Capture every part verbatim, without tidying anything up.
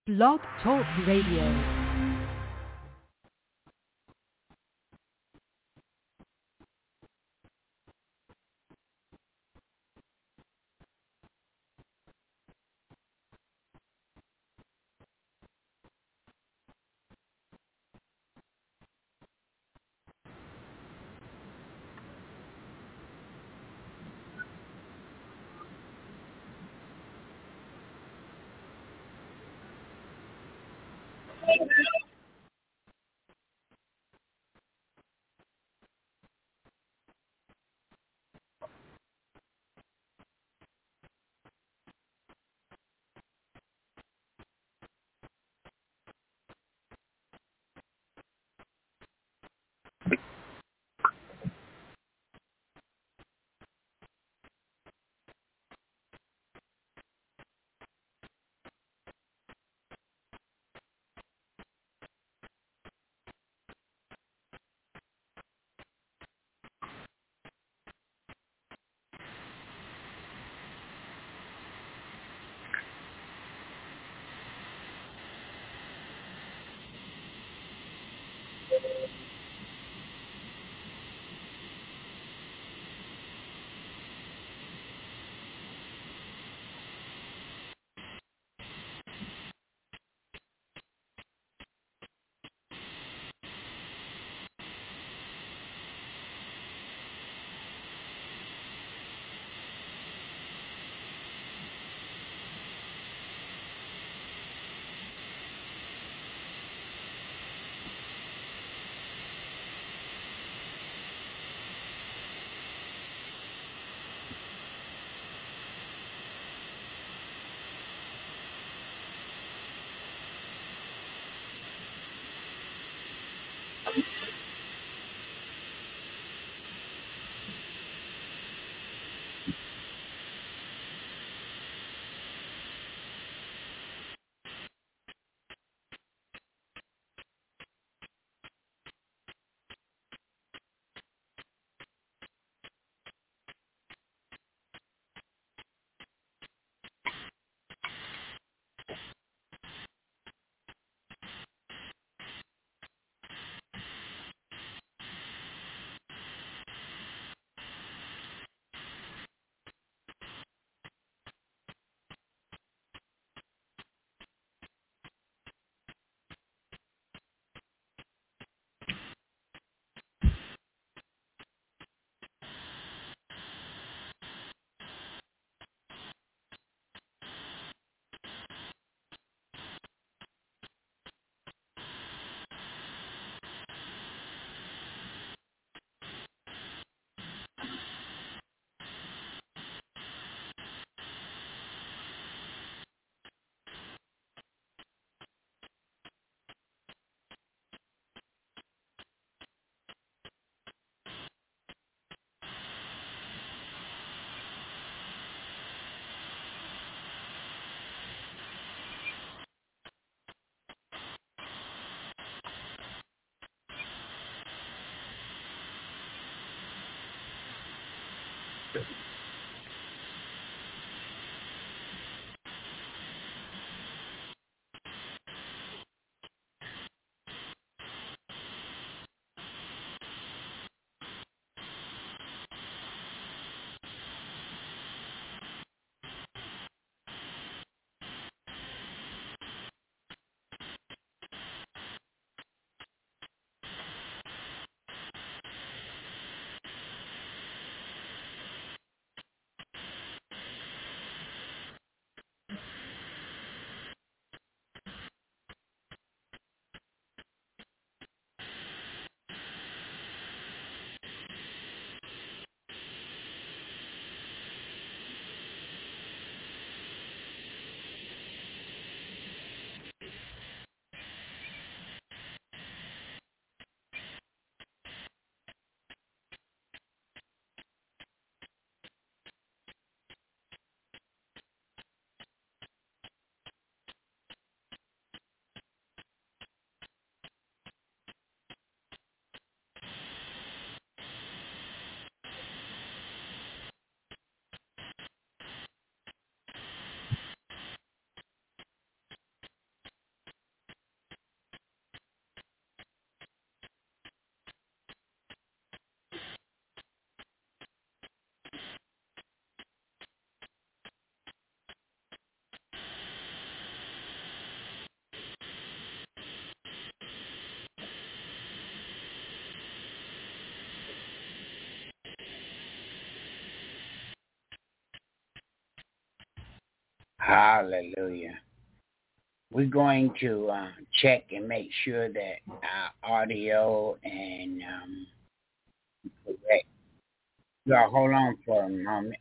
Blog Talk Radio. Hallelujah. We're going to uh, check and make sure that our audio and um, correct. Y'all hold on for a moment.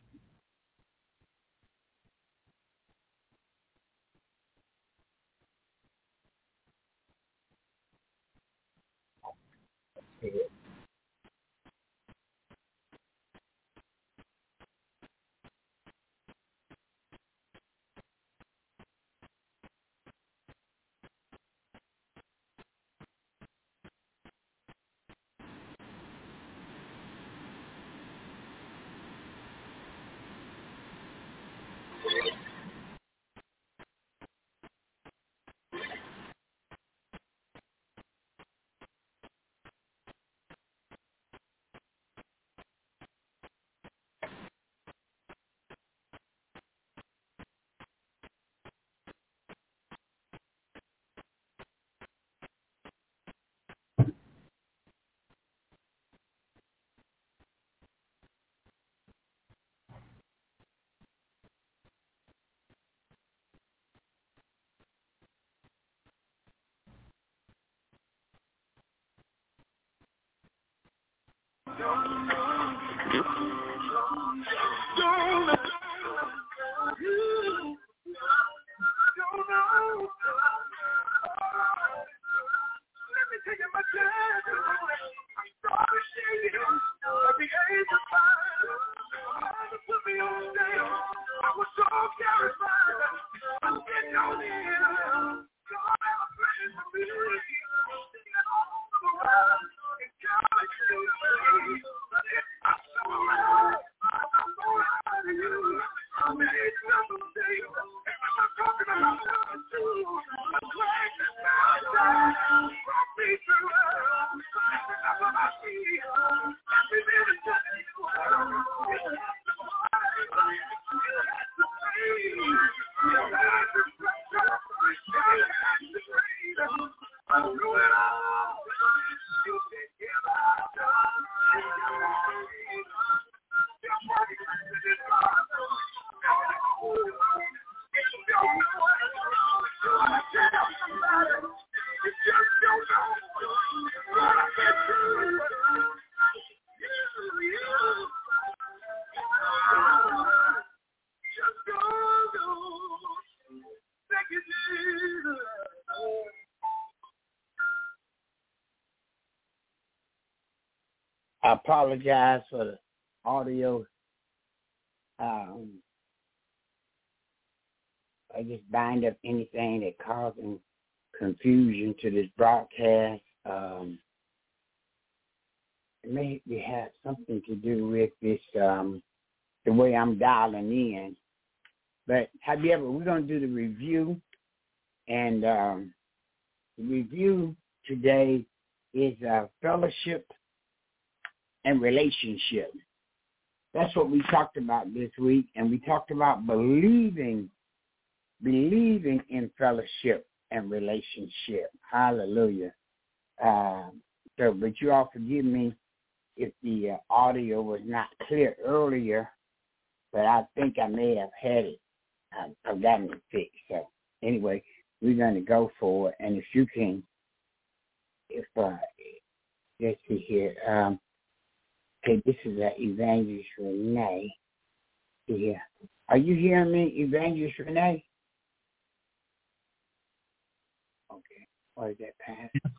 I apologize for the audio. Um, I just bind up anything that causing confusion to this broadcast. Um, it may have something to do with this, um, the way I'm dialing in. But have you ever, we're going to do the review. And um, the review today is uh, fellowship and relationship. That's what we talked about this week, and we talked about believing, believing in fellowship and relationship. Hallelujah. Uh, so, but you all forgive me if the uh, audio was not clear earlier, but I think I may have had it. I, I've gotten it fixed. So anyway, we're going to go for it, and if you can, if uh, let's see here. Um, Okay, this is uh, Evangelist Renee. Yeah. Are you hearing me, Evangelist Renee? Okay. Or is that Pastor?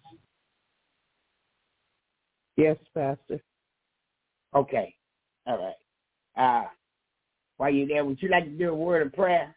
Yes, Pastor. Okay. All right. Uh, while you're there, would you like to do a word of prayer?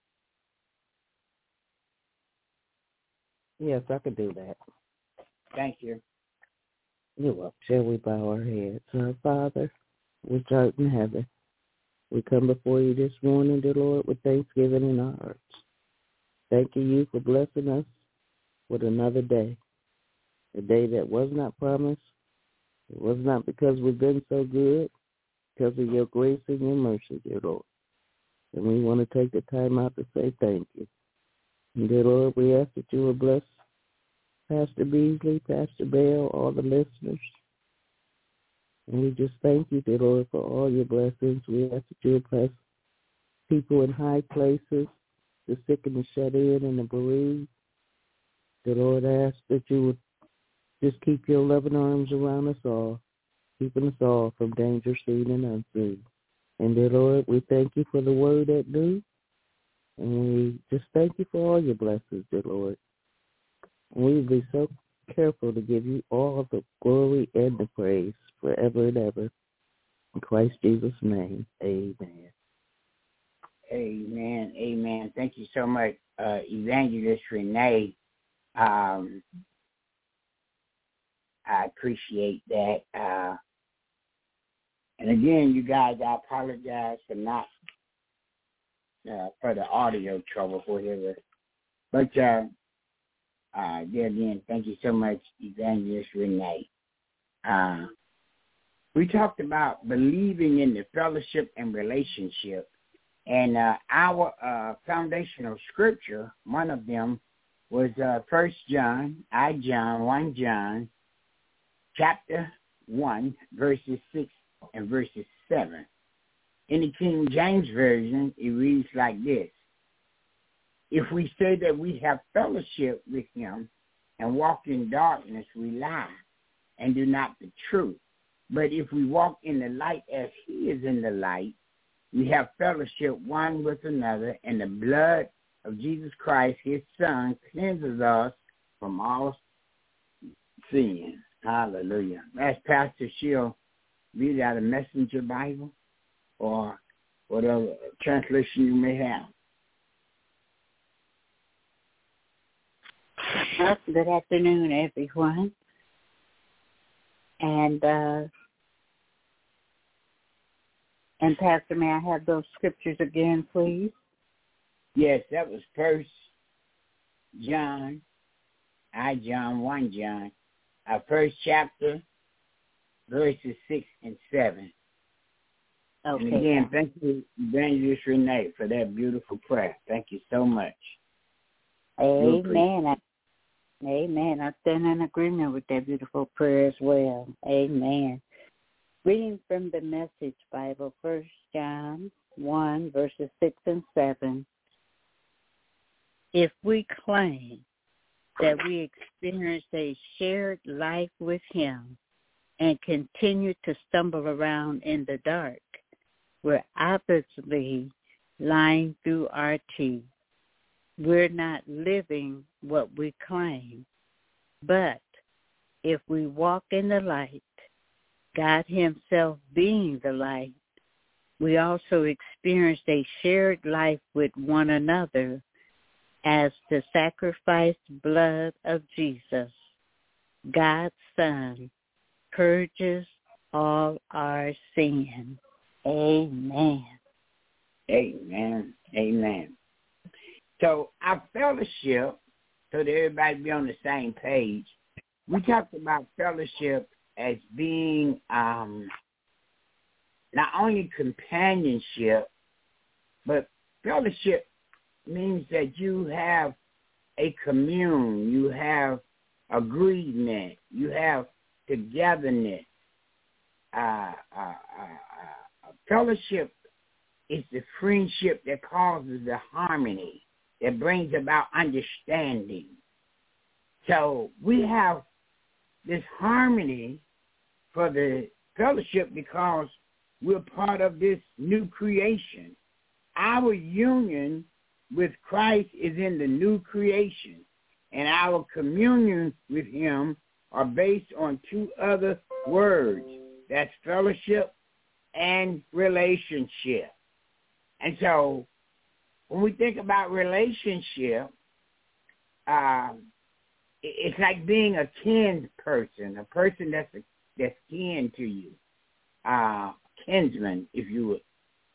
Yes, I could do that. Thank you. You're welcome. Shall we bow our heads? Our Father, which art in heaven, we come before you this morning, dear Lord, with thanksgiving in our hearts. Thanking you for blessing us with another day, a day that was not promised. It was not because we've been so good, because of your grace and your mercy, dear Lord. And we want to take the time out to say thank you. And dear Lord, we ask that you will bless Pastor Beasley, Pastor Bell, all the listeners. And we just thank you, dear Lord, for all your blessings. We ask that you will bless people in high places, the sick and the shut in and the bereaved. The Lord asks that you would just keep your loving arms around us all, keeping us all from danger seen and unseen. And dear Lord, we thank you for the word at noon. And we just thank you for all your blessings, dear Lord. And we will be so careful to give you all the glory and the praise forever and ever. In Christ Jesus' name, amen. Amen. Amen. Thank you so much, uh, Evangelist Renee. Um, I appreciate that. Uh, and again, you guys, I apologize for not uh, for the audio trouble for here. But uh, uh, there again, thank you so much, Evangelist Renee. Uh, we talked about believing in the fellowship and relationship. And uh, our uh, foundational scripture, one of them, was uh, First John, I John, one John, chapter one, verses six and verses seven. In the King James Version, it reads like this. If we say that we have fellowship with him and walk in darkness, we lie and do not the truth. But if we walk in the light as he is in the light, we have fellowship one with another, and the blood of Jesus Christ, his son, cleanses us from all sin. Hallelujah. As Pastor She'll read out a Messenger Bible or whatever translation you may have. Well, good afternoon, everyone. And uh, and Pastor, may I have those scriptures again, please? Yes, that was First John, I John, one John, our first chapter, verses six and seven. Okay. And again, thank you, Evangelist Renee, for that beautiful prayer. Thank you so much. Amen. I, amen. I stand in agreement with that beautiful prayer as well. Amen. Reading from the Message Bible, First John one, verses six and seven. If we claim that we experience a shared life with him and continue to stumble around in the dark, we're obviously lying through our teeth. We're not living what we claim. But if we walk in the light, God himself being the light, we also experience a shared life with one another as the sacrificed blood of Jesus, God's Son, purges all our sin. Amen. Amen. Amen. So our fellowship, so that everybody be on the same page, we talked about fellowship as being um, not only companionship, but fellowship means that you have a commune, you have agreement, you have togetherness. Uh, uh, uh, uh, fellowship is the friendship that causes the harmony, that brings about understanding. So we have this harmony for the fellowship because we're part of this new creation. Our union with Christ is in the new creation, and our communion with him are based on two other words. That's fellowship and relationship. And so when we think about relationship, um, it's like being a kin person, a person that's a, that's kin to you, uh, kinsman, if you would.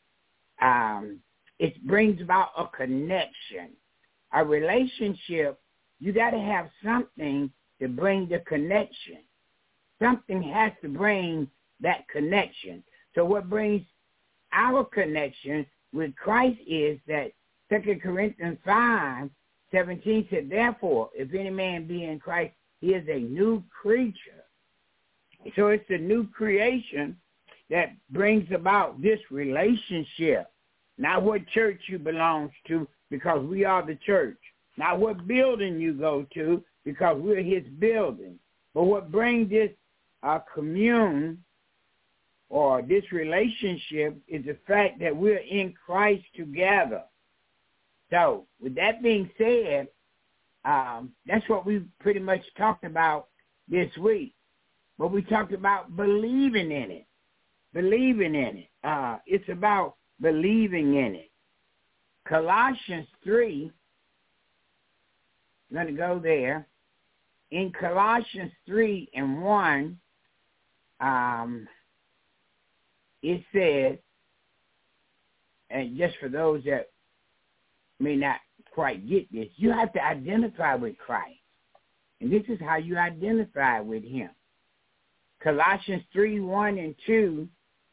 Um, it brings about a connection. A relationship, you got to have something to bring the connection. Something has to bring that connection. So what brings our connection with Christ is that Second Corinthians five seventeen said, therefore, if any man be in Christ, he is a new creature. So it's the new creation that brings about this relationship. Not what church you belong to, because we are the church. Not what building you go to, because we're his building. But what brings this uh, commune or this relationship is the fact that we're in Christ together. So with that being said, um, that's what we pretty much talked about this week. But we talked about believing in it. Believing in it. Uh, it's about believing in it. Colossians three, I'm going to go there. In Colossians three and one, um, it says, and just for those that may not quite get this, you have to identify with Christ. And this is how you identify with him. Colossians three, one and two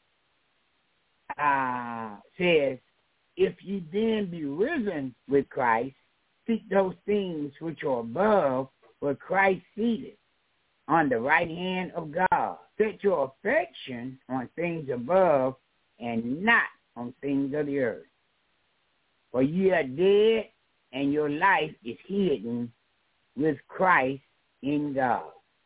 uh, says, if you then be risen with Christ, seek those things which are above, where Christ seated on the right hand of God. Set your affection on things above and not on things of the earth. For ye are dead, and your life is hidden with Christ in God.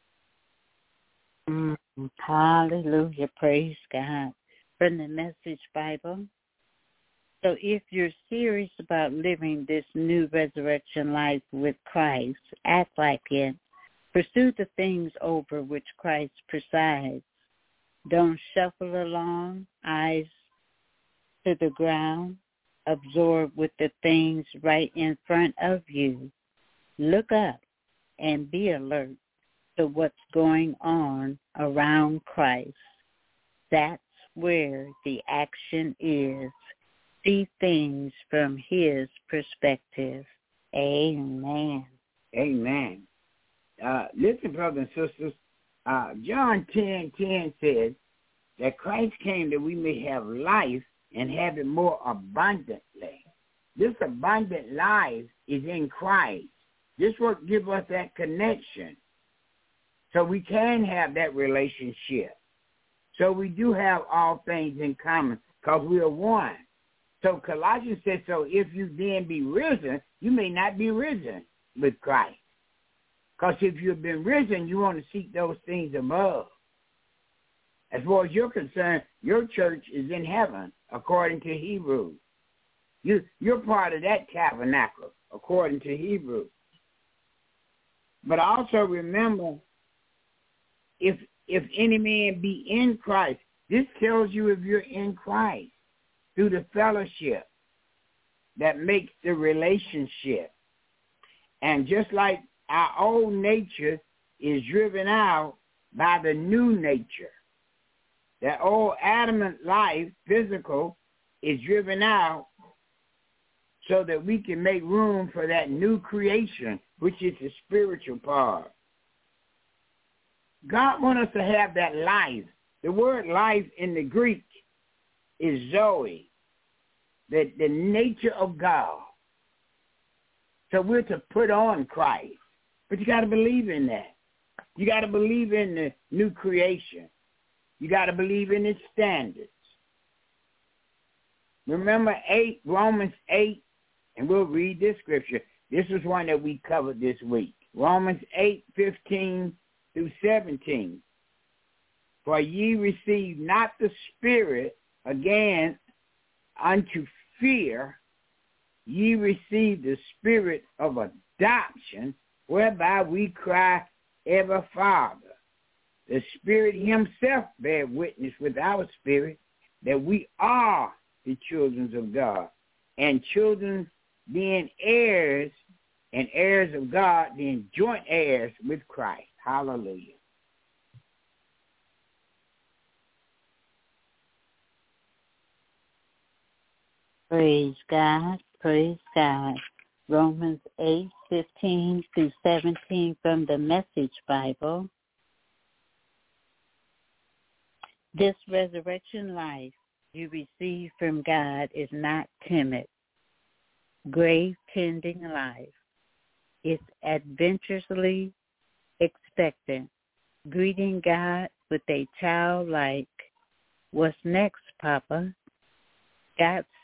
Mm, hallelujah. Praise God. From the Message Bible. So if you're serious about living this new resurrection life with Christ, act like it. Pursue the things over which Christ presides. Don't shuffle along, eyes to the ground, absorbed with the things right in front of you. Look up and be alert to what's going on around Christ. That's where the action is. See things from his perspective. Amen. Amen. Uh, listen, brothers and sisters, uh, John ten ten says that Christ came that we may have life and have it more abundantly. This abundant life is in Christ. This will give us that connection. So we can have that relationship. So we do have all things in common because we are one. So Colossians says, so if you then be risen, you may not be risen with Christ. Because if you've been risen, you want to seek those things above. As far as you're concerned, your church is in heaven, according to Hebrews. You, you're part of that tabernacle, according to Hebrews. But also remember, if if any man be in Christ, this tells you if you're in Christ through the fellowship that makes the relationship. And just like our old nature is driven out by the new nature, that old adamant life, physical, is driven out so that we can make room for that new creation, which is the spiritual part. God wants us to have that life. The word life in the Greek is Zoe, the, the nature of God. So we're to put on Christ. But you got to believe in that. You got to believe in the new creation. You got to believe in its standards. Remember eight, Romans eight, and we'll read this scripture. This is one that we covered this week. Romans eight, fifteen through seventeen. For ye receive not the Spirit again unto fear, ye receive the Spirit of adoption, whereby we cry, Abba, Father. The Spirit himself bear witness with our spirit that we are the children of God, and children being heirs and heirs of God, being joint heirs with Christ. Hallelujah. Praise God. Praise God. Romans eight, fifteen through seventeen from the Message Bible. This resurrection life you receive from God is not timid, grave-tending life. It's adventurously expectant, greeting God with a childlike, what's next, Papa? God's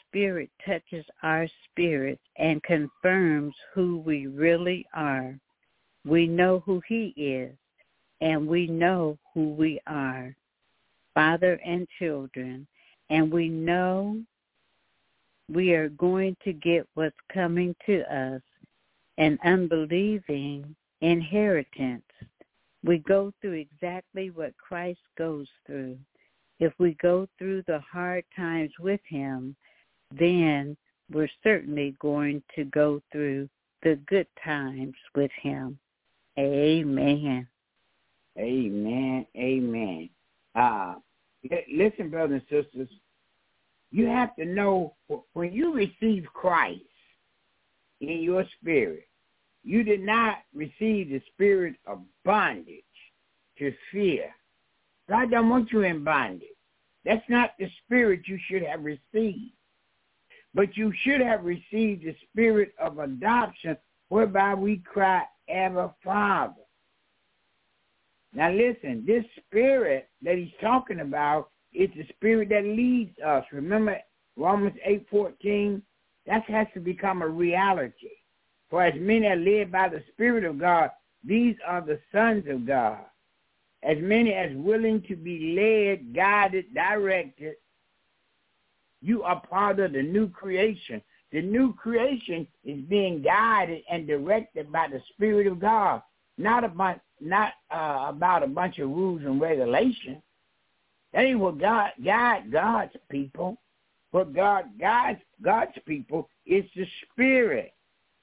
Spirit touches our spirits and confirms who we really are. We know who he is, and we know who we are, father and children, and we know we are going to get what's coming to us, an unbelieving inheritance. We go through exactly what Christ goes through. If we go through the hard times with him, then we're certainly going to go through the good times with him. Amen. Amen. Amen. Uh, listen, brothers and sisters, you have to know when you receive Christ in your spirit, you did not receive the spirit of bondage to fear. God don't want you in bondage. That's not the spirit you should have received. But you should have received the spirit of adoption, whereby we cry, Abba, Father. Now listen, this spirit that he's talking about is the spirit that leads us. Remember Romans eight fourteen? That has to become a reality. For as many are led by the Spirit of God, these are the sons of God. As many as willing to be led, guided, directed, you are part of the new creation. The new creation is being guided and directed by the Spirit of God, not about, not, uh, about a bunch of rules and regulations. That ain't what God guide God's people. What God guides God's people is the Spirit.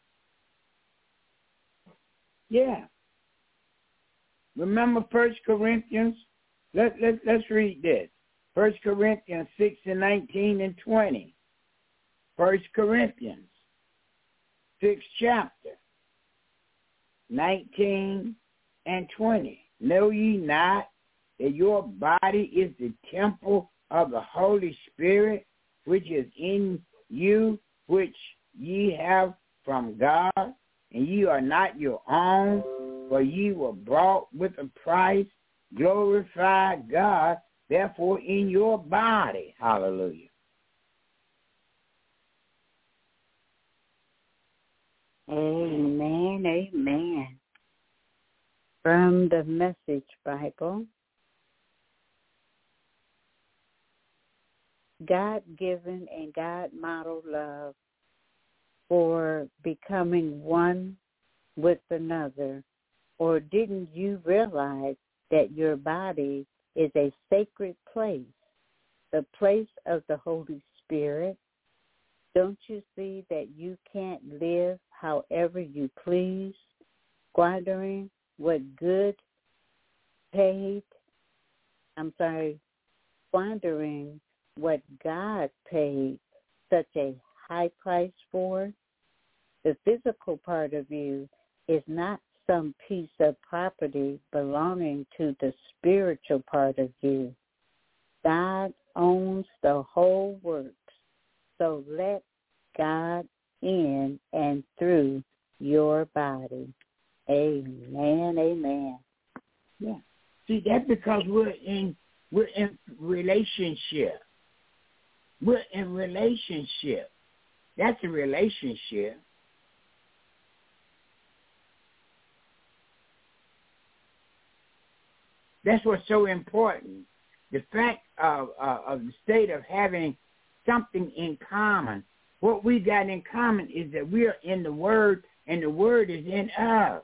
Yeah. Remember First Corinthians? Let, let, let's read this. First Corinthians six and nineteen and twenty. First Corinthians, sixth chapter, nineteen and twenty. Know ye not that your body is the temple of the Holy Spirit, which is in you, which ye have from God, and ye are not your own, for ye were bought with a price. Glorify God, therefore, in your body. Hallelujah. Amen, amen. From the Message Bible, God-given and God-modeled love for becoming one with another. Or didn't you realize that your body is a sacred place, the place of the Holy Spirit? Don't you see that you can't live however you please, squandering what good paid, I'm sorry, squandering what God paid such a high price for? The physical part of you is not some piece of property belonging to the spiritual part of you. God owns the whole works, so let God in and through your body. Amen, amen. Yeah. See, that's because we're in we're in relationship. We're in relationship. That's a relationship. That's what's so important. The fact of, uh, of the state of having something in common. What we got in common is that we are in the Word, and the Word is in us.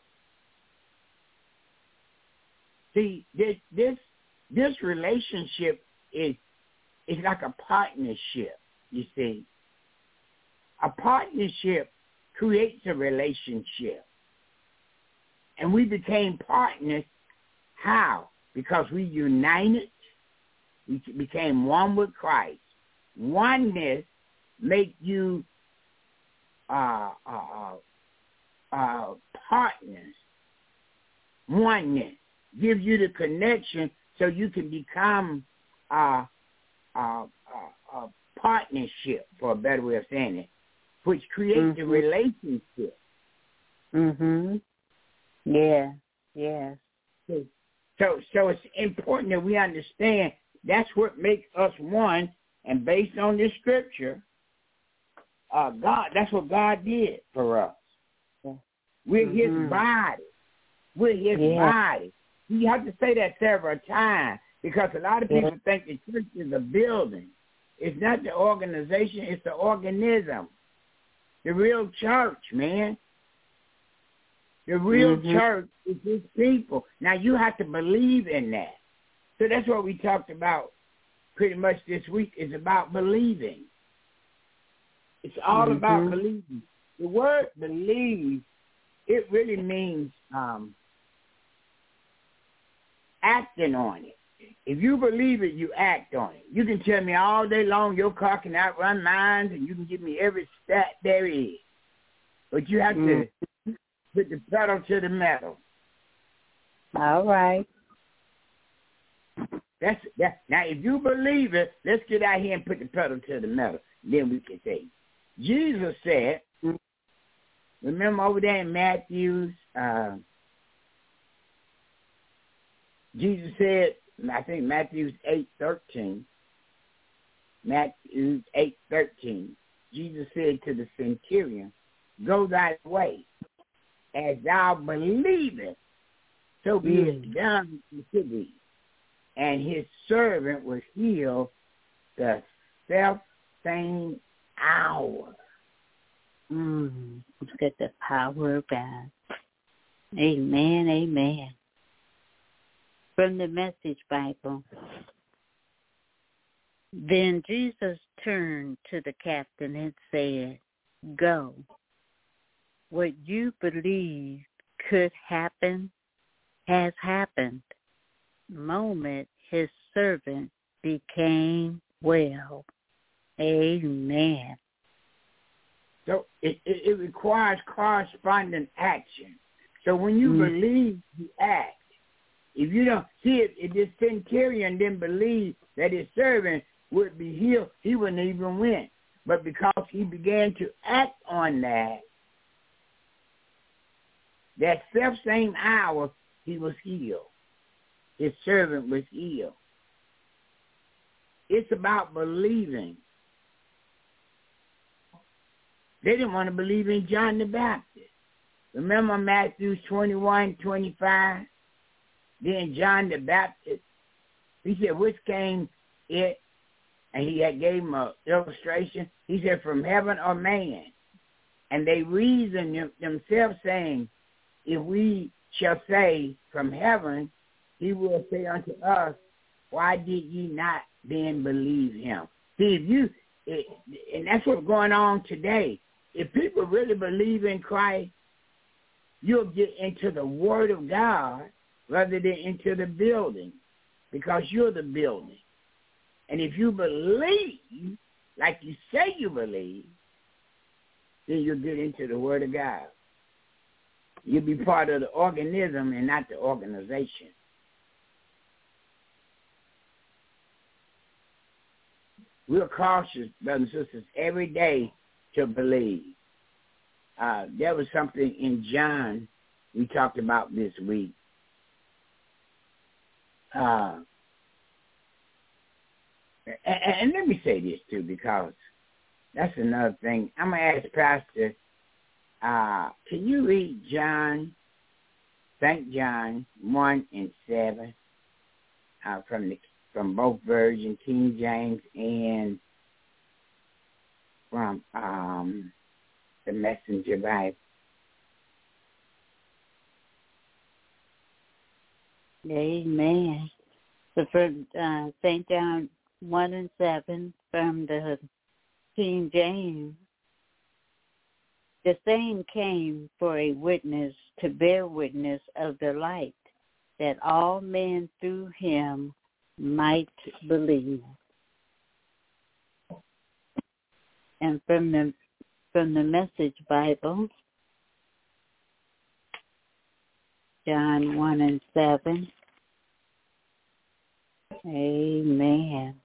See, this this this relationship is is like a partnership. You see, a partnership creates a relationship, and we became partners. How? Because we united, we became one with Christ. Oneness make you uh, uh, uh, partners. Oneness gives you the connection so you can become a uh, uh, uh, uh, partnership, for a better way of saying it, which creates mm-hmm. a relationship. Mhm. Yeah. Yes. So, so it's important that we understand that's what makes us one. And based on this scripture, uh, God. That's what God did for us. Yeah. We're mm-hmm. His body. We're His yeah. body. You have to say that several times because a lot of people yeah. think the church is a building. It's not the organization. It's the organism. The real church, man. The real mm-hmm. church is His people. Now, you have to believe in that. So that's what we talked about pretty much this week, is about believing. It's all mm-hmm. about believing. The word believe, it really means um, acting on it. If you believe it, you act on it. You can tell me all day long your car can outrun mine, and you can give me every stat there is. But you have mm-hmm. to put the pedal to the metal. All right. That's that. Now, if you believe it, let's get out here and put the pedal to the metal. Then we can say, Jesus said, remember over there in Matthew's, uh, Jesus said, I think Matthew's eight thirteen, Matthew eight thirteen, Jesus said to the centurion, go thy way, as thou believest, so be mm. it done to thee. And his servant was healed the self-same hour. Mm. Look at the power of God. Amen, amen. From the Message Bible. Then Jesus turned to the captain and said, go. What you believe could happen has happened. Moment his servant became well. Amen. So it, it, it requires corresponding action. So when you mm. believe, you act. If you don't see it, if this centurion didn't believe that his servant would be healed, he wouldn't even win. But because he began to act on that, that self-same hour, he was healed. His servant was healed. It's about believing. They didn't want to believe in John the Baptist. Remember Matthew twenty-one, twenty-five? Then John the Baptist, he said, which came it? And he had gave him an illustration. He said, from heaven or man? And they reasoned them, themselves, saying, if we shall say from heaven, he will say unto us, why did ye not then believe him? See, if you, it, and that's what's going on today. If people really believe in Christ, you'll get into the Word of God rather than into the building, because you're the building. And if you believe, like you say you believe, then you'll get into the Word of God. You'll be part of the organism and not the organization. We're cautious, brothers and sisters, every day to believe. Uh, there was something in John we talked about this week. Uh, and, and let me say this, too, because that's another thing. I'm going to ask Pastor, uh, can you read John, Saint John one and seven uh, from the from both versions, King James and from um, the Messenger Bible? Amen. So from uh, Saint John one and seven from the King James, the same came for a witness to bear witness of the light, that all men through him might believe. And from the from the Message Bible, John one and seven. Amen.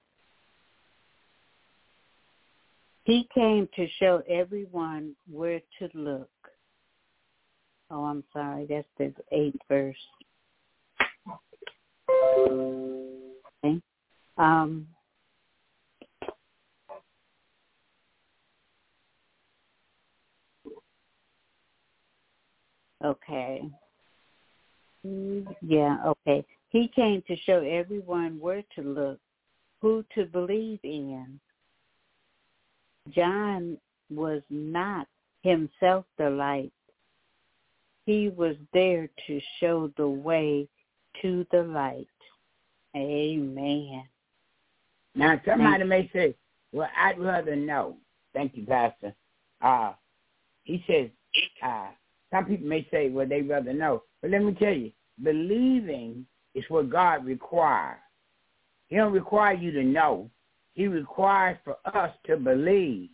He came to show everyone where to look. Oh, I'm sorry, that's the eighth verse. Okay. Um, Okay. Yeah, okay. He came to show everyone where to look, who to believe in. John was not himself the light. He was there to show the way to the light. Amen. Now, somebody may say, well, I'd rather know. Thank you, Pastor. Uh, he says, uh, some people may say, well, they'd rather know. But let me tell you, believing is what God requires. He don't require you to know. He requires for us to believe.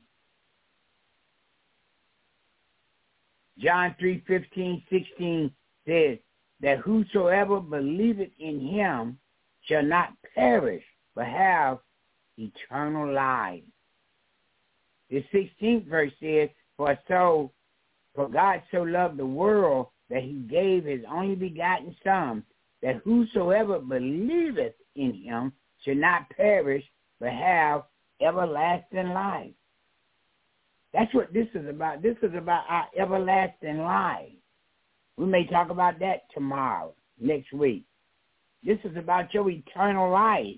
John three, fifteen, sixteen says that whosoever believeth in him shall not perish, but have eternal life. The sixteenth verse says, For so, for God so loved the world that he gave his only begotten Son, that whosoever believeth in him should not perish, but have everlasting life. That's what this is about. This is about our everlasting life. We may talk about that tomorrow, next week. This is about your eternal life.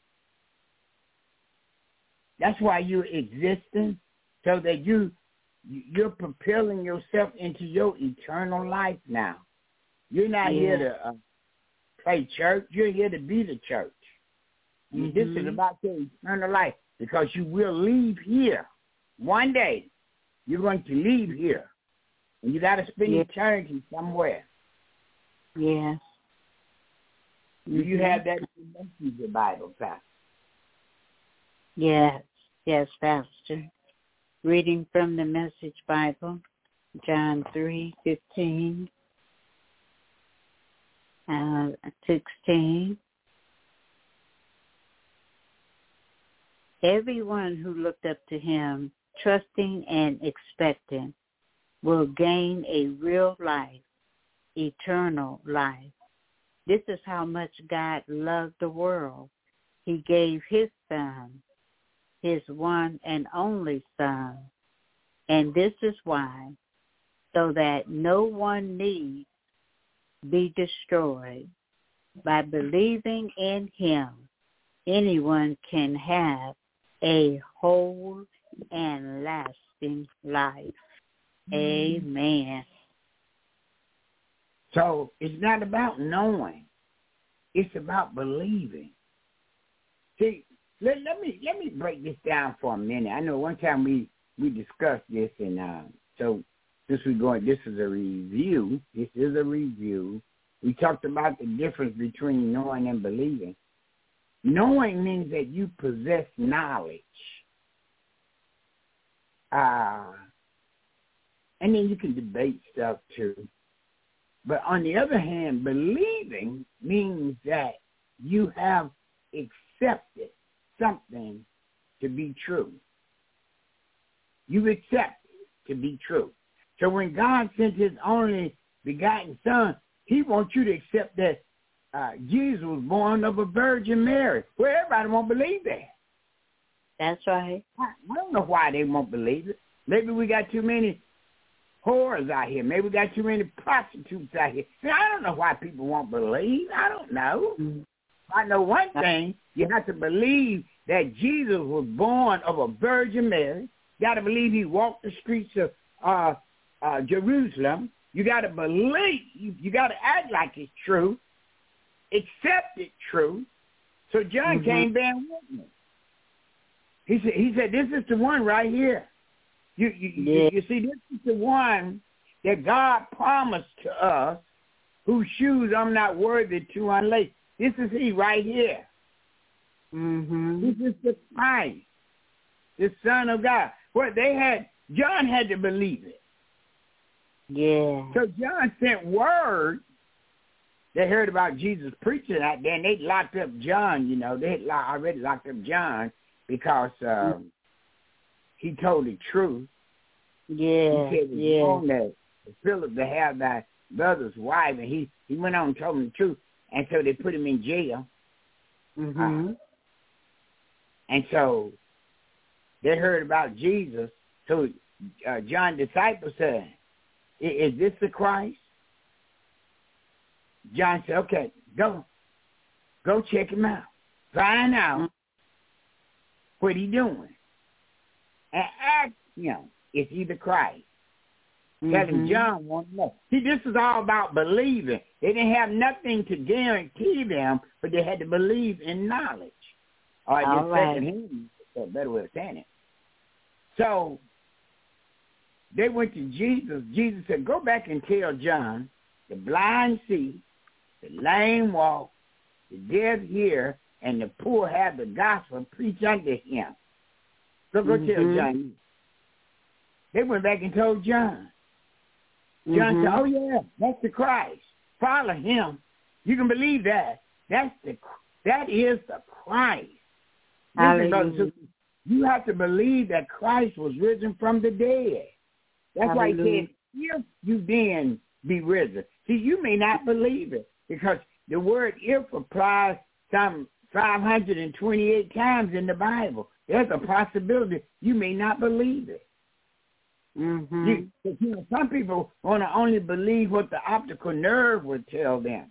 That's why you're existing, so that you, you're propelling yourself into your eternal life now. You're not yeah. here to uh, play church. You're here to be the church. Mm-hmm. This is about your eternal life, because you will leave here. One day, you're going to leave here, and you got to spend yes. eternity somewhere. Yes. Do you have that in your Bible, Pastor? Yes. Yes, Pastor. Reading from the Message Bible, John three, fifteen, uh, sixteen. Everyone who looked up to him, trusting and expecting, will gain a real life, eternal life. This is how much God loved the world. He gave his Son, his one and only Son. And this is why, so that no one need be destroyed. By believing in him, anyone can have a whole and lasting life. Amen. So it's not about knowing. It's about believing. See, let, let me let me break this down for a minute. I know one time we, we discussed this, and uh, so this we're going. This is a review. This is a review. We talked about the difference between knowing and believing. Knowing means that you possess knowledge. Uh, and then you can debate stuff too. But on the other hand, believing means that you have accepted something to be true. You accept it to be true. So when God sent his only begotten Son, he wants you to accept that uh, Jesus was born of a Virgin Mary. Well, everybody won't believe that. That's right. I, I don't know why they won't believe it. Maybe we got too many whores out here. Maybe we got too many prostitutes out here. See, I don't know why people won't believe. I don't know. Mm-hmm. I know one thing. You have to believe that Jesus was born of a Virgin Mary. You got to believe he walked the streets of uh, uh, Jerusalem. You got to believe. You, you got to act like it's true. Accept it true. So John mm-hmm. came bearing witness. He said, he said, this is the one right here. You, you, yeah. you, you see, this is the one that God promised to us, whose shoes I'm not worthy to unlace. This is he right here. Mm-hmm. This is the Christ, the Son of God. Well, they had, John had to believe it. Yeah. So John sent word. They heard about Jesus preaching out there, and they locked up John, you know. They had already locked up John because um, he told the truth. Yeah, he said it was yeah. wrong that Philip to have thy brother's wife, and he, he went on and told him the truth. And so they put him in jail. Mm-hmm. Uh, and so they heard about Jesus. So uh, John's disciples said, is this the Christ? John said, okay, go. Go check him out. Find out mm-hmm. what he doing. And ask him if he the Christ. Mm-hmm. Tell him John won't know. See, this is all about believing. They didn't have nothing to guarantee them, but they had to believe in knowledge. Or all just right. second hand, that's a better way of saying it. So they went to Jesus. Jesus said, go back and tell John, the blind see, the lame walk, the deaf hear, and the poor have the gospel preached unto him. So go mm-hmm. tell John. They went back and told John. John mm-hmm. said, oh, yeah, that's the Christ. Follow him. You can believe that. That's the That is the Christ. Listen, brothers, you have to believe that Christ was risen from the dead. That's why he said, if you then be risen. See, you may not believe it because the word if applies some five hundred twenty-eight times in the Bible. There's a possibility you may not believe it. Mm-hmm. You, you know, some people want to only believe what the optical nerve would tell them.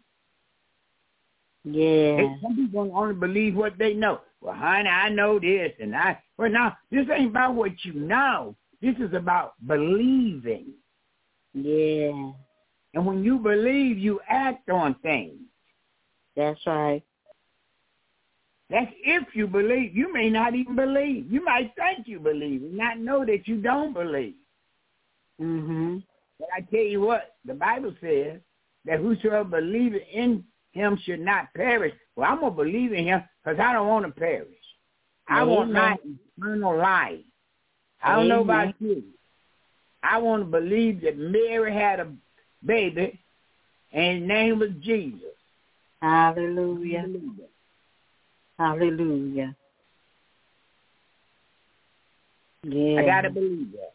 Yeah. They, some people want to only believe what they know. Well, honey, I know this, and I. Well, now this ain't about what you know. This is about believing. Yeah. And when you believe, you act on things. That's right. That's if you believe. You may not even believe. You might think you believe and not know that you don't believe. Mm-hmm. But I tell you what, the Bible says that whosoever believeth in him should not perish. Well, I'm going to believe in him because I don't want to perish. I Amen. want my eternal life. I don't Amen. know about you. I want to believe that Mary had a baby and his name was Jesus. Hallelujah. Hallelujah. Yeah. I got to believe that.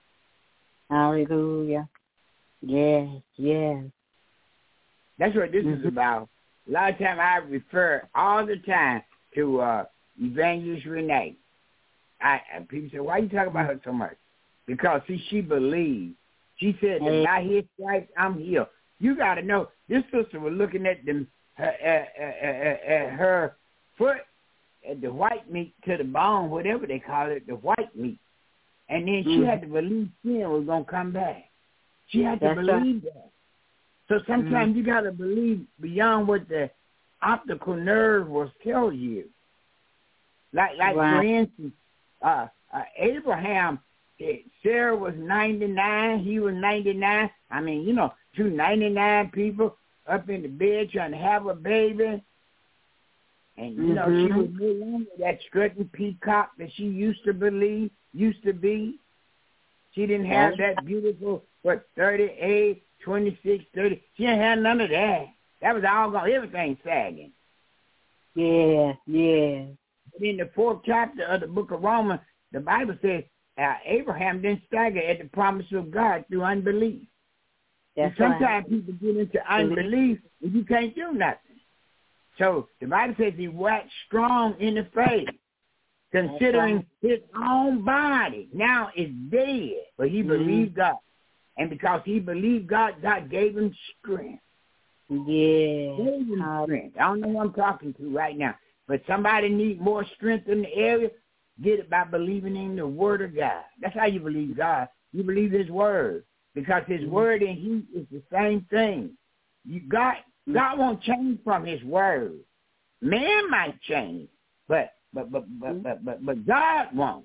Hallelujah. Yes, yes. That's what this mm-hmm. is about. A lot of times I refer all the time to uh, Evangelist Renee. I, and people say, why you talk about her so much? Because, see, she believed. She said, that by his stripes, I'm healed. You got to know, this sister was looking at them, her, uh, uh, uh, uh, her foot, at the white meat to the bone, whatever they call it, the white meat. And then she mm-hmm. had to believe sin was going to come back. She had to That's believe right. that. So sometimes mm-hmm. you got to believe beyond what the optical nerve will tell you. Like, like wow. for instance, uh, uh, Abraham, Sarah was ninety-nine, he was ninety-nine. I mean, you know, two ninety-nine people up in the bed trying to have a baby. And, you know, mm-hmm. she was no longer that strutting peacock that she used to believe, used to be. She didn't have that beautiful, what, thirty-eight, twenty-six, thirty. She didn't have none of that. That was all gone. Everything sagging. Yeah, yeah. But in the fourth chapter of the book of Romans, the Bible says uh, Abraham didn't stagger at the promise of God through unbelief. That's and sometimes right. people get into unbelief and you can't do nothing. So the Bible says he waxed strong in the faith, considering right. his own body now is dead, but he mm-hmm. believed God. And because he believed God, God gave him strength. Yeah. Gave him strength. I don't know who I'm talking to right now, but somebody needs more strength in the area, get it by believing in the word of God. That's how you believe God. You believe his word, because his mm-hmm. word and he is the same thing. You God God won't change from his word. Man might change, but but but but but but, but God won't.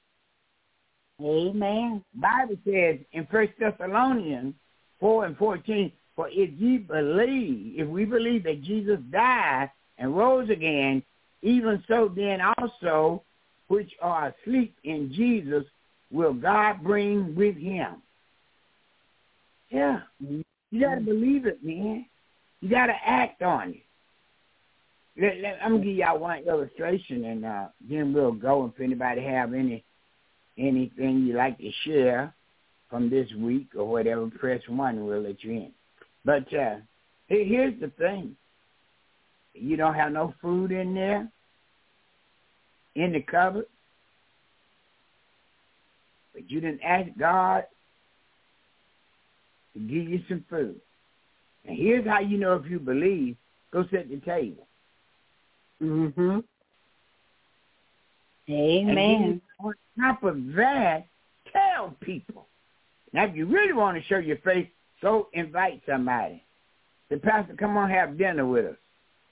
Amen. Bible says in First Thessalonians four and fourteen, for if ye believe, if we believe that Jesus died and rose again, even so then also which are asleep in Jesus will God bring with him. Yeah. You got to believe it, man. You got to act on it. Let, let, I'm going to give y'all one illustration, and uh, then we'll go. If anybody have any anything you like to share from this week or whatever, press one and we'll let you in. But uh, here's the thing. You don't have no food in there, in the cupboard, but you didn't ask God to give you some food. And here's how you know if you believe. Go sit at the table. Mm-hmm. Amen. And on top of that, tell people. Now, if you really want to show your faith, go invite somebody. The pastor, come on, have dinner with us.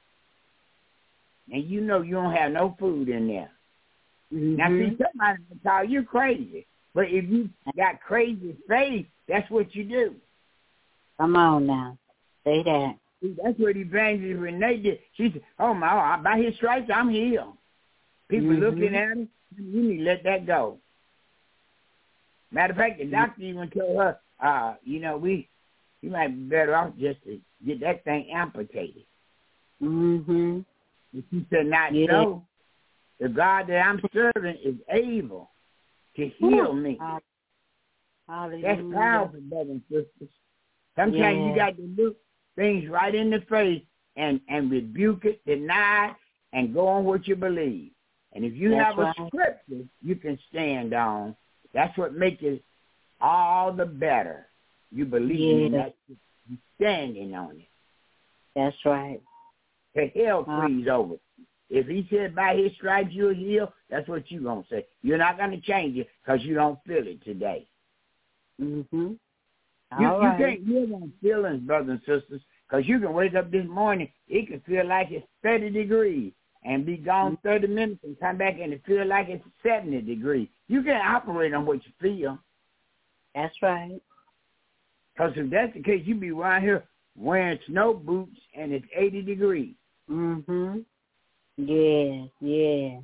And you know you don't have no food in there. Mm-hmm. Now, see, somebody will call you crazy. But if you got crazy faith, that's what you do. Come on now. Say that. See, that's what Evangelist Renee did. She said, oh, my, by his stripes, I'm healed. People mm-hmm. looking at him, you need to let that go. Matter of fact, the doctor even told her, uh, you know, we, you might be better off just to get that thing amputated. Mm-hmm. But she said, not yeah. so. The God that I'm serving is able to heal me. Hallelujah. That's powerful, brothers and sisters. Sometimes yeah. you got to look things right in the face and, and rebuke it, deny it, and go on what you believe. And if you That's have a right. scripture you can stand on, that's what makes it all the better. You believe yeah. in that. You're standing on it. That's right. The hell freeze uh, over. If he said by his stripes you're healed, that's what you're going to say. You're not going to change it because you don't feel it today. Mm-hmm. You, All you right. can't live on feelings, brothers and sisters, because you can wake up this morning, it can feel like it's thirty degrees and be gone mm-hmm. thirty minutes and come back and it feel like it's seventy degrees. You can't operate on what you feel. That's right. Because if that's the case, you be around here wearing snow boots and it's eighty degrees. Mm-hmm. Yeah, yeah.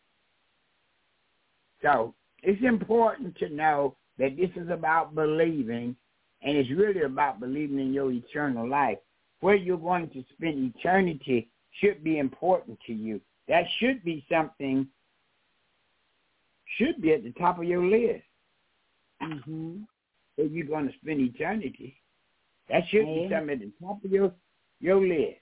So it's important to know that this is about believing, and it's really about believing in your eternal life. Where you're going to spend eternity should be important to you. That should be something, should be at the top of your list. Mm-hmm. If you're going to spend eternity, that should yeah. be something at the top of your, your list.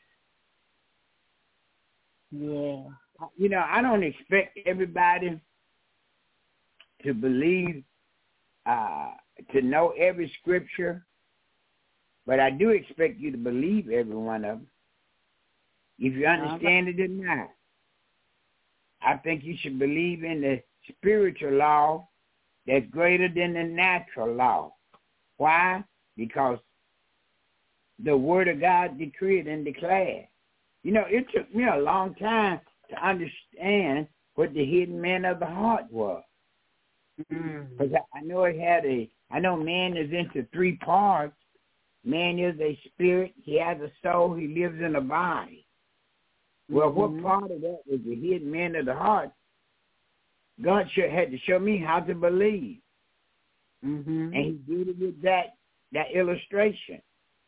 Yeah. You know, I don't expect everybody to believe, uh, to know every scripture, but I do expect you to believe every one of them. If you understand it or not. I think you should believe in the spiritual law that's greater than the natural law. Why? Because the Word of God decreed and declared. You know, it took me a long time to understand what the hidden man of the heart was. Because mm. I, I know it had a, I know man is into three parts. Man is a spirit. He has a soul. He lives in a body. Well, mm-hmm. what part of that was the hidden man of the heart? God sure had to show me how to believe. Mm-hmm. And he did it with that, that illustration.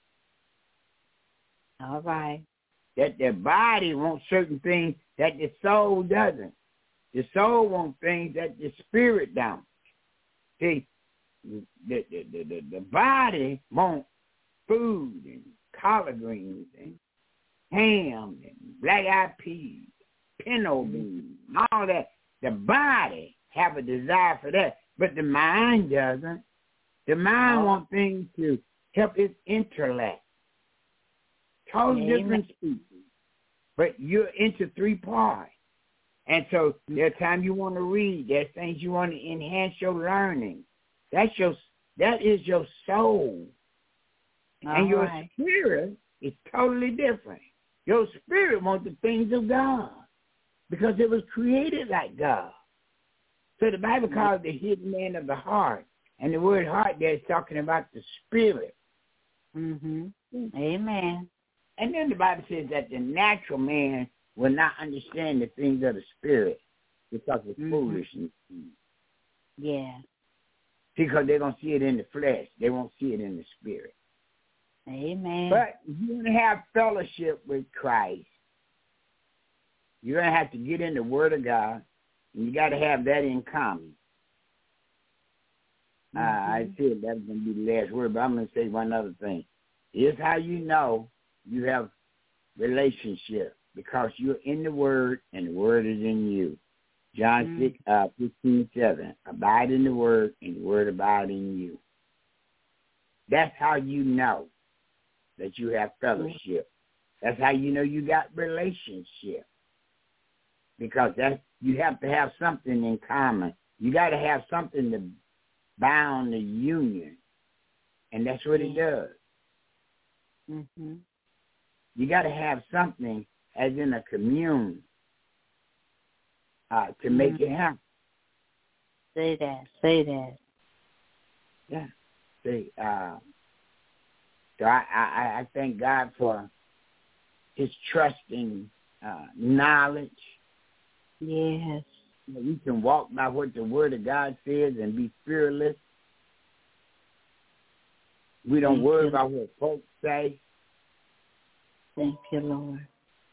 All right. That the body wants certain things that the soul doesn't. The soul wants things that the spirit don't. See, the, the, the, the, the body wants food and collard greens and ham and black-eyed peas, pinto beans, all that. The body have a desire for that, but the mind doesn't. The mind oh. wants things to help its intellect. Totally Amen. Different species. But you're into three parts. And so there's times you want to read. There's things you want to enhance your learning. That's your, that is your soul. All and your right. spirit is totally different. Your spirit wants the things of God because it was created like God. So the Bible calls it the hidden man of the heart. And the word heart there is talking about the spirit. Mm-hmm. Amen. And then the Bible says that the natural man will not understand the things of the spirit because of mm-hmm. foolishness. Yeah. Because they're going to see it in the flesh. They won't see it in the spirit. Amen. But if you want to have fellowship with Christ, you're going to have to get in the Word of God, and you got to have that in common. Mm-hmm. Uh, I said that was going to be the last word, but I'm going to say one other thing. Here's how you know you have relationship, because you're in the Word, and the Word is in you. John mm-hmm. six, uh, fifteen, seven. Abide in the Word, and the Word abide in you. That's how you know that you have fellowship. That's how you know you got relationship. Because that you have to have something in common. You got to have something to bound the union. And that's what it does. Mm-hmm. You got to have something as in a commune uh, to make mm-hmm. it happen. Say that. Say that. Yeah. See, uh, so I, I, I thank God for his trusting uh, knowledge. Yes. We can walk by what the Word of God says and be fearless. We don't Thank worry you. about what folks say. Thank you, Lord.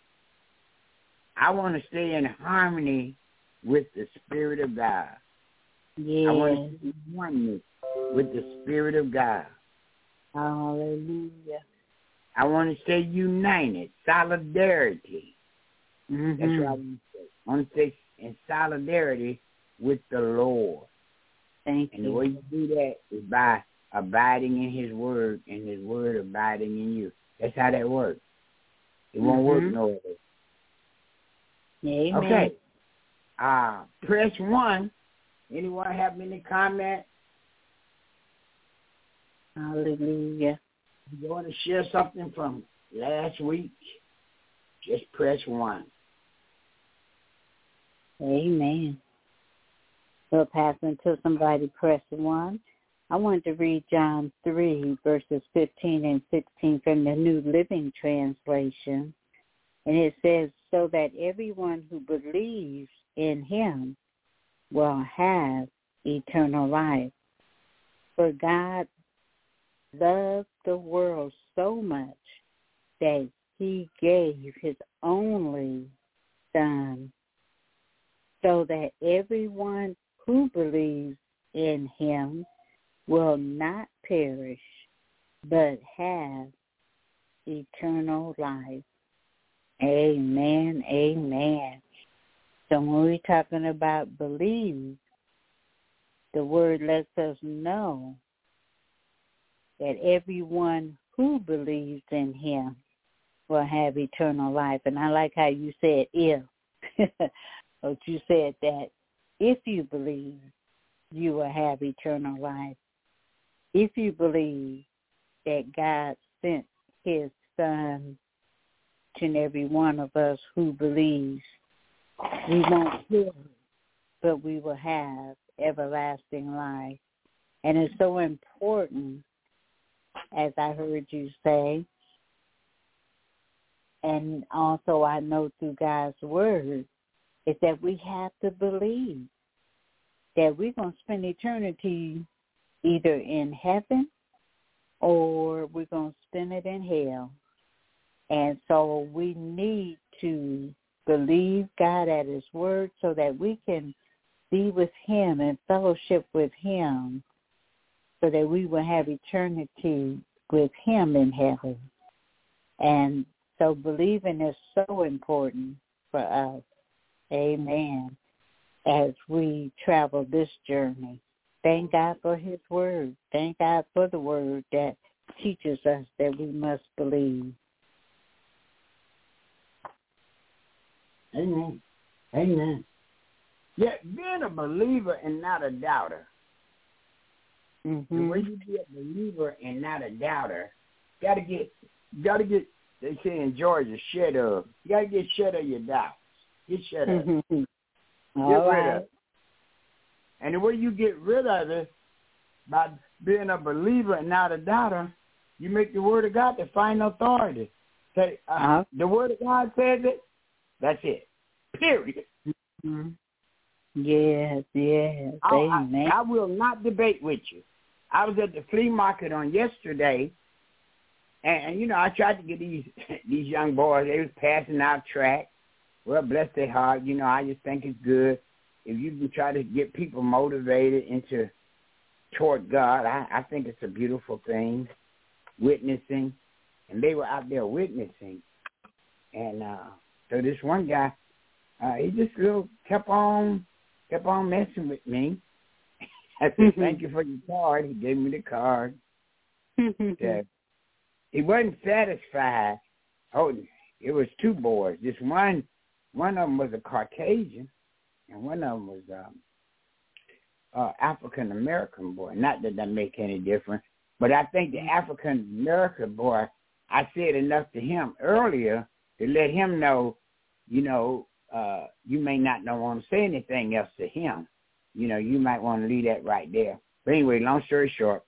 I want to stay in harmony with the Spirit of God. Yes. I want to be oneness with the Spirit of God. Hallelujah. I want to stay united, solidarity. Mm-hmm. That's what I want to say. I want to stay in solidarity with the Lord. Thank and you. And the way you do that is by abiding in his word and his word abiding in you. That's how that works. It won't mm-hmm. work no other. Amen. Okay. Uh, press one. Anyone have any comment? Hallelujah. You want to share something from last week? Just press one. Amen. Well, Pastor, until somebody press one, I wanted to read John three, verses fifteen and sixteen from the New Living Translation. And it says, so that everyone who believes in him will have eternal life. For God loved the world so much that he gave his only Son, so that everyone who believes in him will not perish, but have eternal life. Amen, amen. So when we're talking about believe, the word lets us know that everyone who believes in him will have eternal life. And I like how you said if. But you said that if you believe, you will have eternal life. If you believe that God sent his Son to every one of us who believes, we won't perish, but we will have everlasting life. And it's so important, as I heard you say, and also I know through God's word, is that we have to believe that we're going to spend eternity either in heaven or we're going to spend it in hell. And so we need to believe God at his word so that we can be with him and fellowship with him so that we will have eternity with him in heaven. And so believing is so important for us. Amen. As we travel this journey. Thank God for his word. Thank God for the word that teaches us that we must believe. Amen. Amen. Yeah, being a believer and not a doubter. Mm-hmm. The way you be a believer and not a doubter, gotta get, gotta get. They say in Georgia, shed of. You gotta get shed of your doubts. Get shed of. Mm-hmm. Get All rid right. of it. And the way you get rid of it, by being a believer and not a doubter, you make the word of God the final authority. Say, uh, uh-huh. The word of God says it, that's it. Period. Mm-hmm. Yes, yes. I, Amen. I, I will not debate with you. I was at the flea market on yesterday, and, and you know, I tried to get these these young boys. They was passing out tracts. Well, bless their heart. You know, I just think it's good if you can try to get people motivated into toward God. I, I think it's a beautiful thing, witnessing. And they were out there witnessing. And uh, so this one guy, uh, he just little kept on, kept on messing with me. I said, thank you for your card. He gave me the card. Yeah. he wasn't satisfied. Oh, it was two boys. This one, one of them was a Caucasian, and one of them was um, uh, African American boy. Not that that make any difference, but I think the African American boy, I said enough to him earlier to let him know, you know, uh, you may not want to say anything else to him. You know, you might want to leave that right there. But anyway, long story short,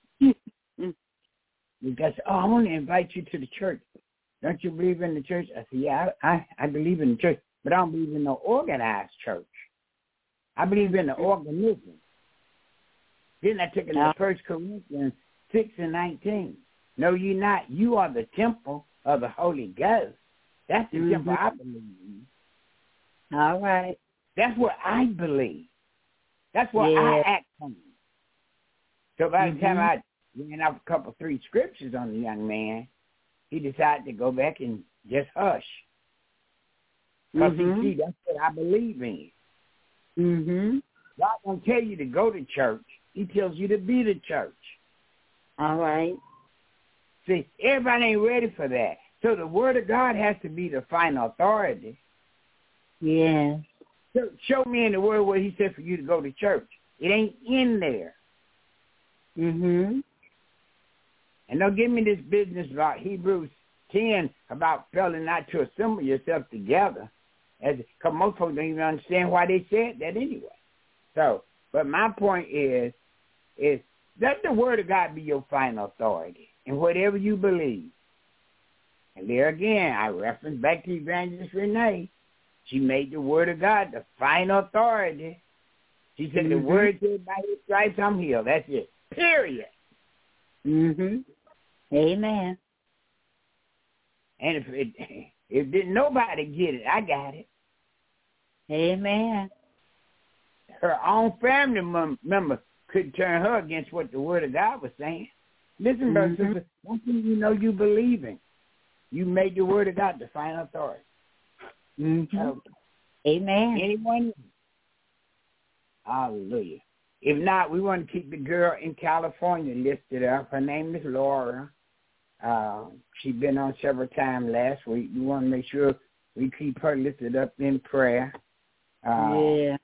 we got to, oh, I want to invite you to the church. Don't you believe in the church? I said, yeah, I, I, I believe in the church, but I don't believe in no organized church. I believe in the organism. Then I took it to First Corinthians six and nineteen. No, you're not. You are the temple of the Holy Ghost. That's the mm-hmm. temple I believe in. All right. That's what I believe. That's what yeah. I act on. So by mm-hmm. the time I ran off a couple, three scriptures on the young man, he decided to go back and just hush. Because mm-hmm. see, that's what I believe in. Mm-hmm. God don't tell you to go to church. He tells you to be the church. All right. See, everybody ain't ready for that. So the word of God has to be the final authority. Yes. So show me in the word where he said for you to go to church. It ain't in there. Mm-hmm. And don't give me this business about Hebrews ten about failing not to assemble yourself together. Because most folks don't even understand why they said that anyway. So, but my point is, is let the word of God be your final authority in whatever you believe. And there again, I reference back to Evangelist Renee. She made the word of God the final authority. She said, mm-hmm. the word said, by his stripes I'm healed. That's it. Period. Mm-hmm. Amen. And if it, if didn't nobody get it, I got it. Amen. Her own family mem- member could turn her against what the word of God was saying. Listen, mm-hmm. brothers and sisters, one thing you know you believe in, you made the word of God the final authority. Mm-hmm. So, amen. Anyone? Hallelujah. If not, we want to keep the girl in California listed up. Her name is Laura. Uh, she's been on several times last week. We want to make sure we keep her listed up in prayer. Uh, yeah.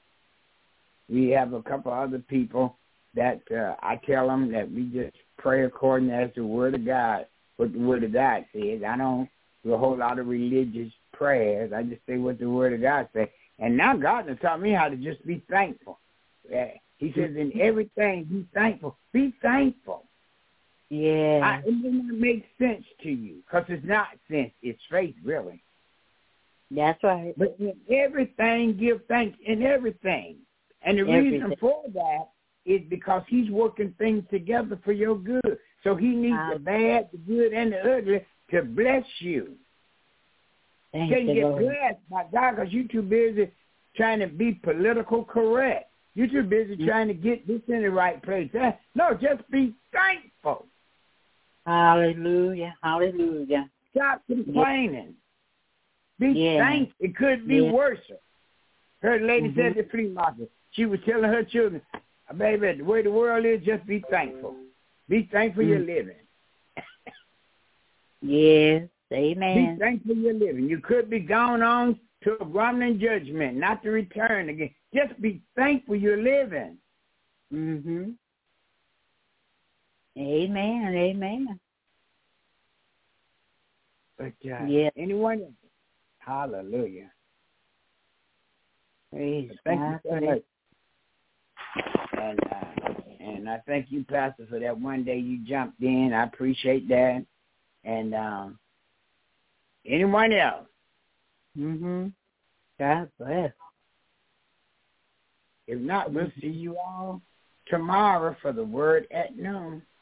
We have a couple other people that uh, I tell them that we just pray according as the Word of God, what the Word of God says. I don't do a whole lot of religious prayers. I just say what the Word of God says. And now God has taught me how to just be thankful. Uh, he says, in everything, be thankful. Be thankful. Yeah. I, it may not make sense to you because it's not sense. It's faith, really. That's right. But in everything, give thanks in everything. And the everything. reason for that is because he's working things together for your good. So he needs uh, the bad, the good, and the ugly to bless you. You can't get Lord. blessed by God because you're too busy trying to be political correct. You're too busy mm-hmm. trying to get this in the right place. No, just be thankful. Hallelujah. Hallelujah. Stop complaining. Be yeah. thankful. It could be yeah. worse. Her lady mm-hmm. said at the flea market, she was telling her children, baby, the way the world is, just be thankful. Be thankful mm-hmm. you're living. Yes. Amen. Be thankful you're living. You could be gone on to a grumbling judgment, not to return again. Just be thankful you're living. Mm-hmm. Amen. Amen. But uh, yeah. anyone else? Hallelujah. Praise thank God. you so much. And, uh, and I thank you, Pastor, for that one day you jumped in. I appreciate that. And um, anyone else? Mm-hmm. God bless. If not, we'll see you all tomorrow for the Word at Noon.